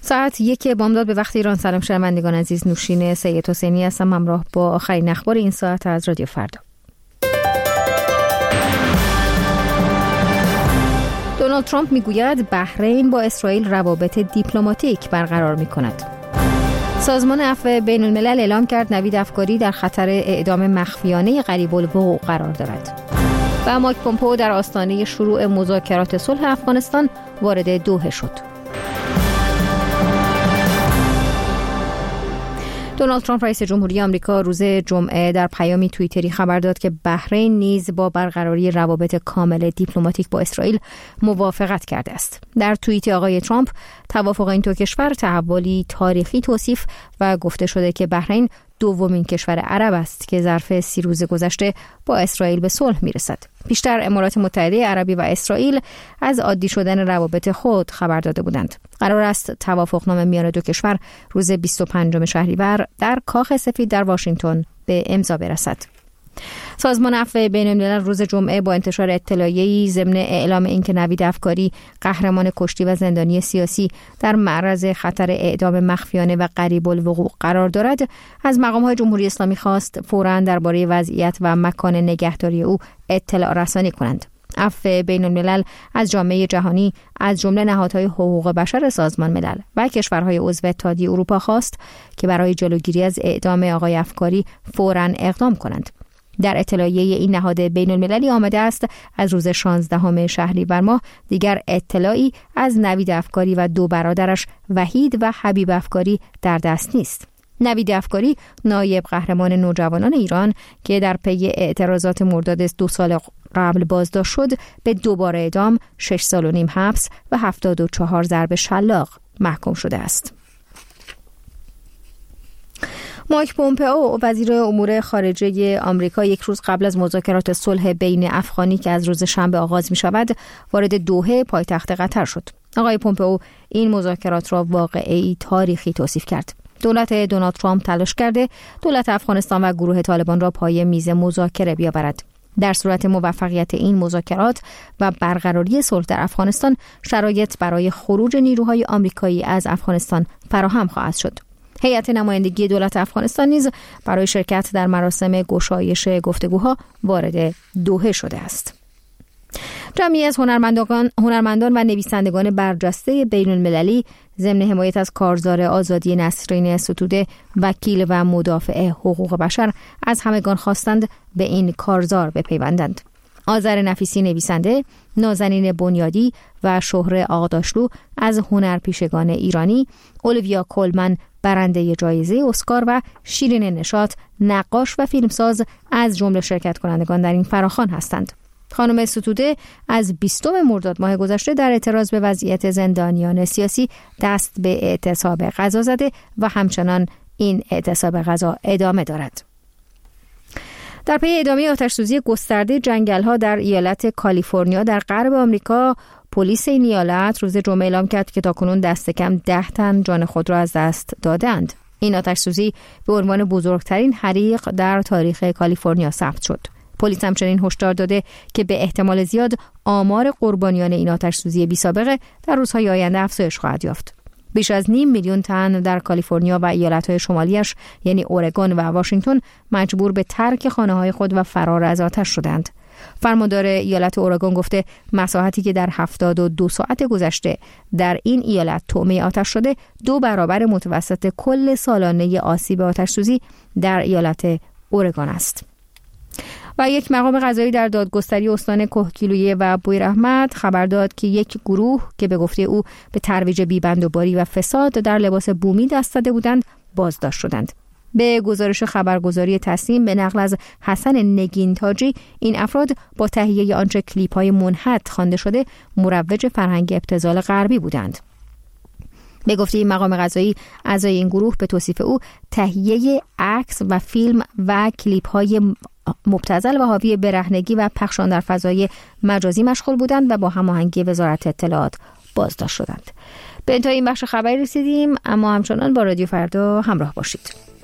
ساعت 1 بامداد به وقت ایران. سلام شنوندگان عزیز، نوشین سید حسینی هستم، همراه با آخرین اخبار این ساعت از رادیو فردا. دونالد ترامپ میگوید بحرین با اسرائیل روابط دیپلماتیک برقرار می‌کند. سازمان عفو بین الملل اعلام کرد نوید افکاری در خطر اعدام مخفیانه قریب الوقوع قرار دارد. و مایک پومپئو در آستانه شروع مذاکرات صلح افغانستان وارد دوحه شد. دونالد ترامپ رئیس جمهوری آمریکا روز جمعه در پیامی توییتری خبر داد که بحرین نیز با برقراری روابط کامل دیپلماتیک با اسرائیل موافقت کرده است. در توییت آقای ترامپ توافق این دو کشور تحولی تاریخی توصیف و گفته شده که بحرین دومین کشور عرب است که ظرف 30 روز گذشته با اسرائیل به صلح میرسد. پیشتر امارات متحده عربی و اسرائیل از عادی شدن روابط خود خبر داده بودند. قرار است توافقنامه میان دو کشور روز 25 شهریور در کاخ سفید در واشنگتن به امضا برسد. سازمان عفو بین الملل روز جمعه با انتشار اطلاعیه‌ای ضمن اعلام اینکه نوید افکاری قهرمان کشتی و زندانی سیاسی در معرض خطر اعدام مخفیانه و قریب الوقوع قرار دارد، از مقام‌های جمهوری اسلامی خواست فوراً درباره وضعیت و مکان نگهداری او اطلاع رسانی کنند. عفو بین الملل از جامعه جهانی از جمله نهادهای حقوق بشر سازمان ملل و کشورهای عضو اتحادیه اروپا خواست که برای جلوگیری از اعدام آقای افکاری فوراً اقدام کنند. در اطلاعیه این نهاد بین المللی آمده است از روز 16 شهریور ماه دیگر اطلاعی از نوید افکاری و دو برادرش وحید و حبیب افکاری در دست نیست. نوید افکاری نایب قهرمان نوجوانان ایران که در پی اعتراضات مرداد 2 سال قبل بازداشت شد، به 2 بار اعدام، 6 سال و نیم حبس و 74 ضرب شلاق محکوم شده است. مایک پومپئو وزیر امور خارجه آمریکا 1 روز قبل از مذاکرات صلح بین افغانی که از روز شنبه آغاز می شود وارد دوحه پایتخت قطر شد. آقای پومپئو این مذاکرات را واقعه‌ای تاریخی توصیف کرد. دولت دونالد ترامپ تلاش کرده دولت افغانستان و گروه طالبان را پای میز مذاکره بیاورد. در صورت موفقیت این مذاکرات و برقراری صلح در افغانستان، شرایط برای خروج نیروهای آمریکایی از افغانستان فراهم خواهد شد. هیئت نمایندگی دولت افغانستان نیز برای شرکت در مراسم گشایش گفتگوها وارد دوحه شده است. جمعی از هنرمندان و نویسندگان برجسته بین المللی ضمن حمایت از کارزار آزادی نسرین ستوده، وکیل و مدافع حقوق بشر، از همگان خواستند به این کارزار بپیوندند. آذر نفیسی نویسنده، نازنین بنیادی و شهره آقداشلو از هنرپیشگان ایرانی، اولیویا کولمن برنده جایزه اسکار و شیرین نشاط نقاش و فیلمساز از جمله شرکت کنندگان در این فراخوان هستند. خانم ستوده از 20 مرداد ماه گذشته در اعتراض به وضعیت زندانیان سیاسی دست به اعتصاب غذا زده و همچنان این اعتصاب غذا ادامه دارد. در پی ادامه آتش‌سوزی گسترده جنگل‌ها در ایالت کالیفرنیا در غرب آمریکا، پلیس این ایالت روز جمعه اعلام کرد که تاکنون دست کم 10 تن جان خود را از دست دادند. این آتش‌سوزی به عنوان بزرگترین حریق در تاریخ کالیفرنیا ثبت شد. پلیس همچنین هشدار داده که به احتمال زیاد آمار قربانیان این آتش‌سوزی بی‌سابقه در روزهای آینده افزایش خواهد یافت. بیش از 5 میلیون تن در کالیفرنیا و ایالت‌های شمالیش یعنی اورگون و واشنگتن مجبور به ترک خانه‌های خود و فرار از آتش شدند. فرماندار ایالت اورگون گفته مساحتی که در 72 ساعت گذشته در این ایالت طعمه آتش شده 2 برابر متوسط کل سالانه آسیب آتش‌سوزی در ایالت اورگون است. و یک مقام قضایی در دادگستری استان کهگیلویه و بویراحمد خبر داد که یک گروه که به گفته او به ترویج بیبندوباری و فساد در لباس بومی دست زده بودند بازداشت شدند. به گزارش خبرگزاری تصنیم به نقل از حسن نگین تاجی، این افراد با تهیه آنچه کلیپ‌های منحت خوانده شده مروج فرهنگ ابتذال غربی بودند. به گفته این مقام قضایی، اعضای این گروه به توصیف او تهیه عکس و فیلم و کلیپ‌های مبتذل و حاوی برهنگی و پخش آن در فضای مجازی مشغول بودند و با هماهنگی وزارت اطلاعات بازداشت شدند. به انتهای این بخش خبری رسیدیم، اما همچنان با رادیو فردا همراه باشید.